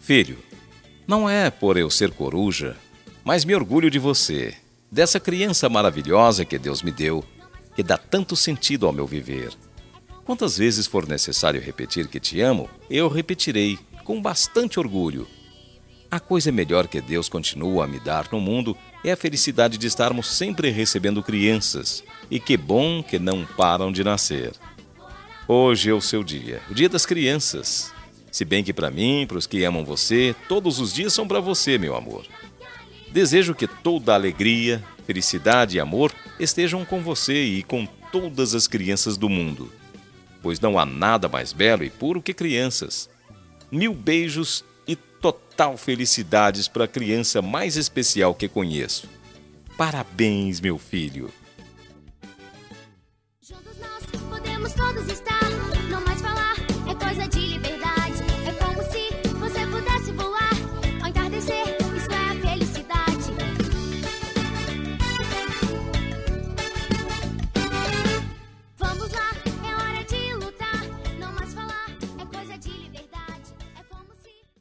Filho, não é por eu ser coruja, mas me orgulho de você, dessa criança maravilhosa que Deus me deu, que dá tanto sentido ao meu viver. Quantas vezes for necessário repetir que te amo, eu repetirei, com bastante orgulho. A coisa melhor que Deus continua a me dar no mundo é a felicidade de estarmos sempre recebendo crianças, e que bom que não param de nascer. Hoje é o seu dia, o dia das crianças. Se bem que para mim, para os que amam você, todos os dias são para você, meu amor. Desejo que toda alegria, felicidade e amor estejam com você e com todas as crianças do mundo, pois não há nada mais belo e puro que crianças. 1000 beijos e total felicidades para a criança mais especial que conheço. Parabéns, meu filho. Juntos nós podemos todos estar.